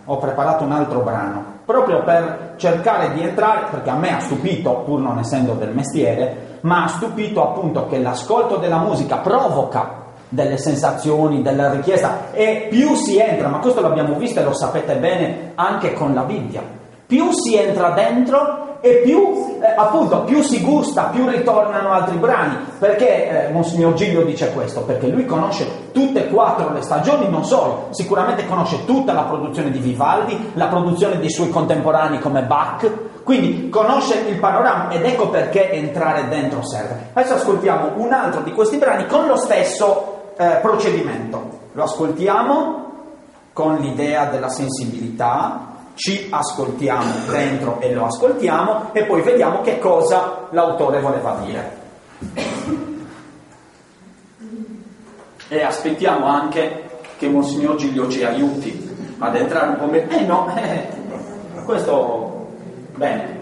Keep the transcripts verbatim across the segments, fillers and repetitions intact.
ho preparato un altro brano, proprio per cercare di entrare, perché a me ha stupito, pur non essendo del mestiere, ma ha stupito appunto che l'ascolto della musica provoca delle sensazioni, della richiesta, e più si entra, ma questo l'abbiamo visto e lo sapete bene anche con la Bibbia, più si entra dentro e più eh, appunto più si gusta, più ritornano altri brani. Perché eh, Monsignor Giglio dice questo? Perché lui conosce tutte e quattro le stagioni, non solo, sicuramente conosce tutta la produzione di Vivaldi, la produzione dei suoi contemporanei come Bach, quindi conosce il panorama, ed ecco perché entrare dentro serve. Adesso ascoltiamo un altro di questi brani con lo stesso eh, procedimento, lo ascoltiamo con l'idea della sensibilità, ci ascoltiamo dentro e lo ascoltiamo e poi vediamo che cosa l'autore voleva dire. E aspettiamo anche che Monsignor Giglio ci aiuti ad entrare un po' meglio. Eh no, eh, questo bene.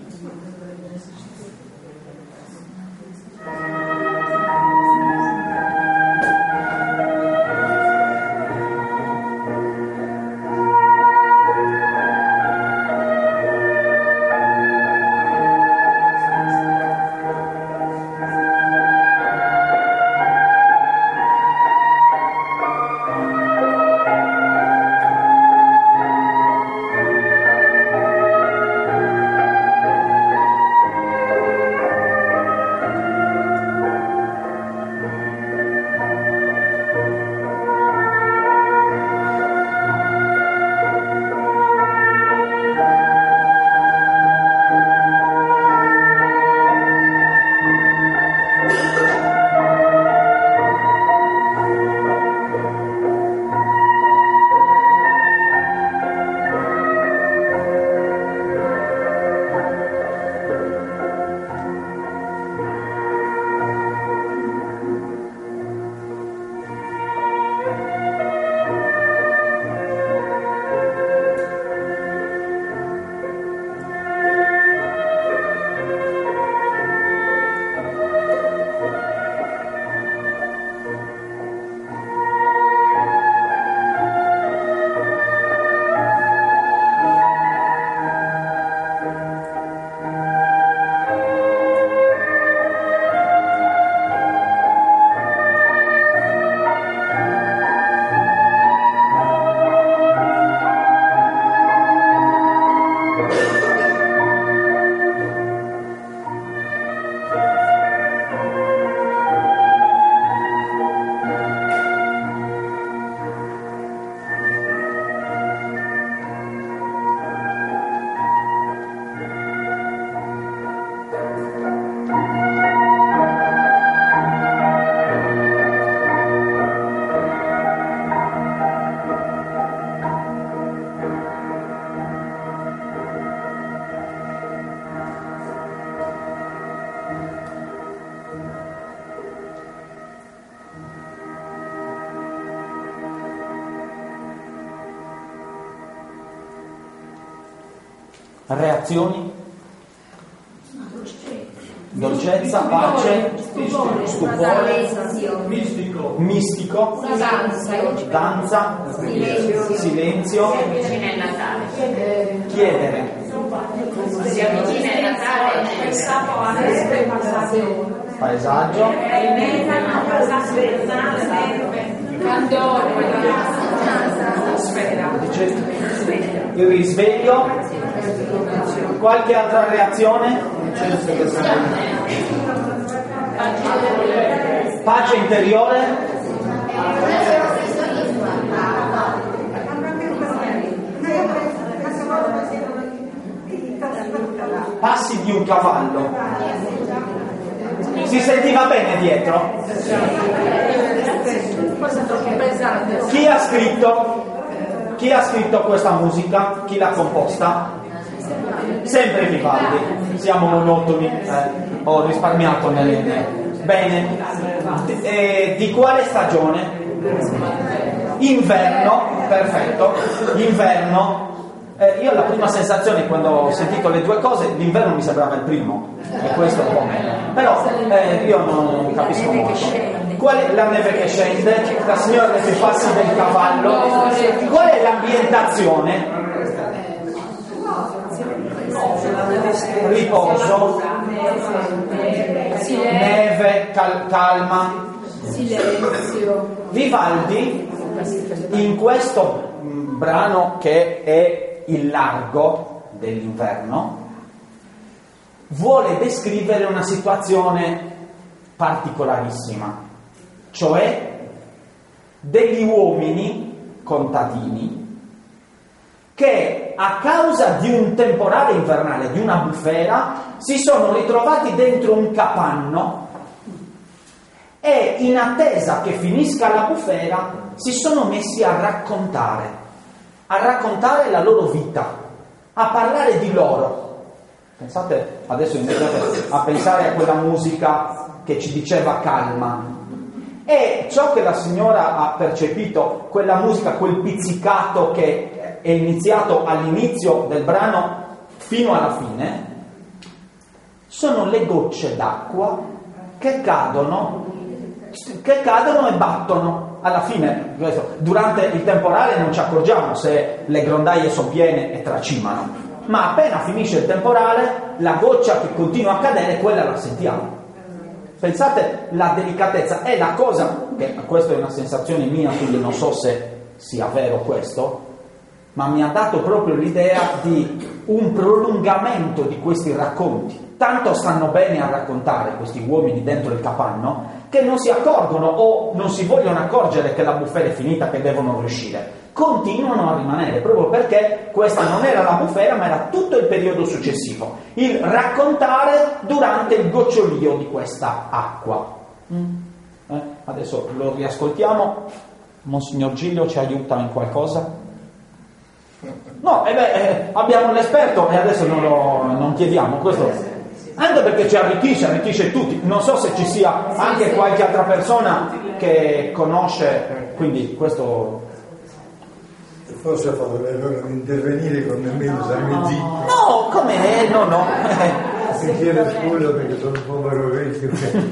Reazioni? Dolcezza, pace, stupore, mistico, mistico, danza, silenzio, chiedere, si avvicina il Natale, paesaggio, il risveglio, qualche altra reazione? Pace interiore, passi di un cavallo. Si sentiva bene dietro? Chi ha scritto? Chi ha scritto questa musica? Chi l'ha composta? Sempre Vivaldi. Siamo monotoni. Eh, ho risparmiato nelle... Bene. E di quale stagione? Inverno. Perfetto. Inverno. Eh, io la prima sensazione quando ho sentito le due cose, l'inverno mi sembrava il primo, e questo un po' meno, però eh, io non capisco molto. Qual è la neve che scende? La signora che si passi del cavallo. Qual è l'ambientazione? Riposo, neve, cal- calma, silenzio. Vivaldi in questo brano che è il largo dell'inverno vuole descrivere una situazione particolarissima, cioè degli uomini contadini che a causa di un temporale invernale, di una bufera, si sono ritrovati dentro un capanno e in attesa che finisca la bufera si sono messi a raccontare, a raccontare la loro vita, a parlare di loro. Pensate, adesso iniziate a pensare a quella musica che ci diceva calma. E ciò che la signora ha percepito, quella musica, quel pizzicato che è iniziato all'inizio del brano fino alla fine, sono le gocce d'acqua che cadono, che cadono e battono. Alla fine, durante il temporale non ci accorgiamo se le grondaie sono piene e tracimano, ma appena finisce il temporale, la goccia che continua a cadere, quella la sentiamo. Pensate la delicatezza, è la cosa, che questa è una sensazione mia, quindi non so se sia vero questo, ma mi ha dato proprio l'idea di un prolungamento di questi racconti. Tanto stanno bene a raccontare questi uomini dentro il capanno che non si accorgono o non si vogliono accorgere che la bufera è finita, che devono riuscire. Continuano a rimanere, proprio perché questa non era la bufera, ma era tutto il periodo successivo. Il raccontare durante il gocciolio di questa acqua. Mm. Eh? Adesso lo riascoltiamo. Monsignor Giglio ci aiuta in qualcosa? No, eh beh, eh, abbiamo l'esperto e adesso non lo non chiediamo questo, anche perché ci arricchisce, arricchisce tutti. Non so se ci sia anche qualche altra persona che conosce, quindi questo. Forse ho fatto l'errore di intervenire con nemmeno usarmi zitto. No, come? No, no. Mi chiedo scusa perché sono un povero vecchio.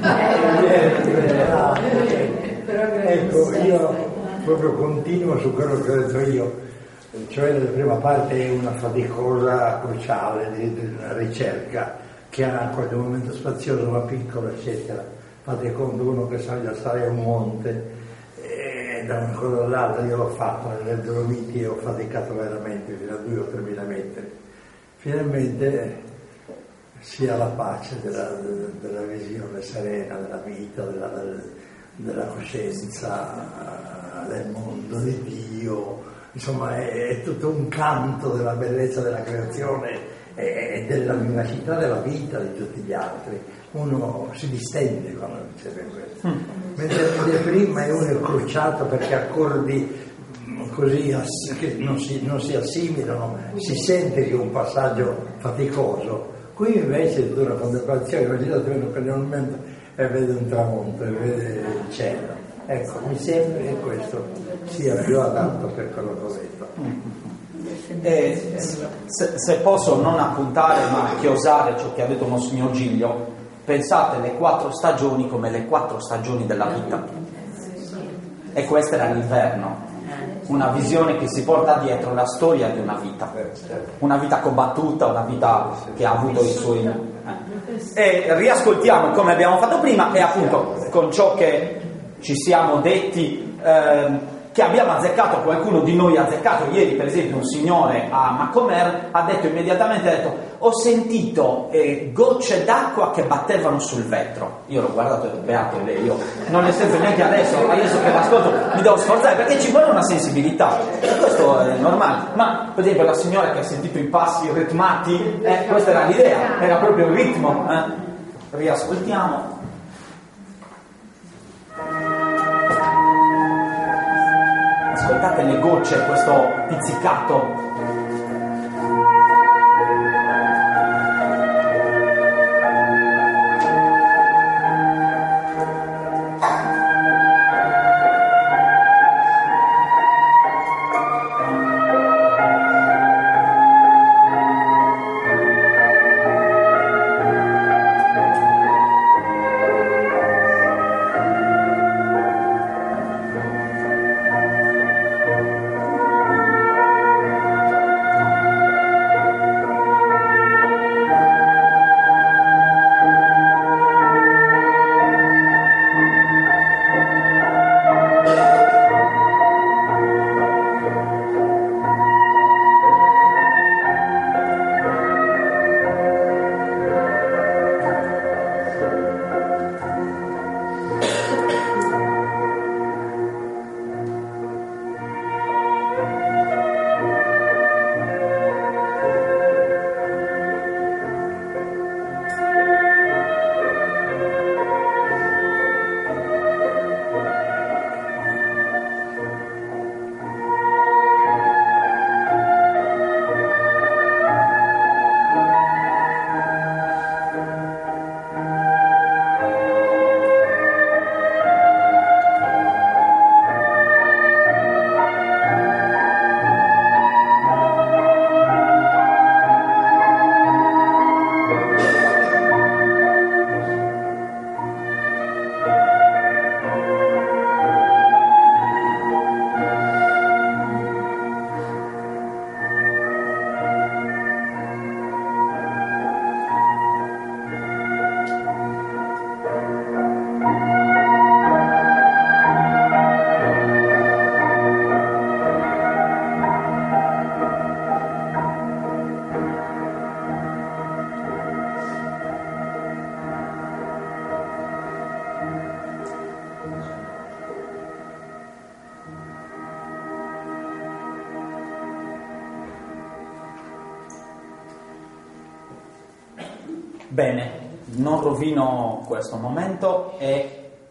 Ecco, io proprio continuo su quello che ho detto io. Cioè la prima parte è una faticosa, cruciale di, di una ricerca che ha qualche momento spazioso ma piccolo, eccetera. Fate conto, uno che sale a stare a un monte e da una cosa all'altra, io l'ho fatto nelle Dolomiti e ho faticato veramente fino a due o tremila metri. Finalmente si ha la pace della, della visione serena della vita, della, della coscienza del mondo, di Dio. Insomma, è, è tutto un canto della bellezza della creazione e della vivacità della vita di tutti gli altri. Uno si distende quando riceve questo. Mm. Mentre prima è uno cruciato perché accordi così che non si, non si assimilano, si sente che è un passaggio faticoso. Qui invece è tutta una contemplazione, immaginate uno prende un momento e vede un tramonto e vede il cielo. Ecco, mi sembra che questo sia più adatto per quello che ho detto. Eh, se, se posso non appuntare ma chiosare ciò che ha detto Monsignor Giglio, pensate le quattro stagioni come le quattro stagioni della vita, e questo era l'inverno, una visione che si porta dietro la storia di una vita, una vita combattuta, una vita che ha avuto i suoi. E riascoltiamo come abbiamo fatto prima, e appunto con ciò che ci siamo detti, eh, che abbiamo azzeccato, qualcuno di noi ha azzeccato. Ieri per esempio un signore a Macomer ha detto immediatamente, ha detto, ho sentito eh, gocce d'acqua che battevano sul vetro. Io l'ho guardato e ho detto, beato lei, io non le sento neanche adesso, adesso che l'ascolto mi devo sforzare, perché ci vuole una sensibilità, e questo è normale. Ma per esempio la signora che ha sentito i passi ritmati, eh, questa era l'idea, era proprio il ritmo. eh. Riascoltiamo. Ascoltate le gocce, questo pizzicato. Bene, non rovino questo momento e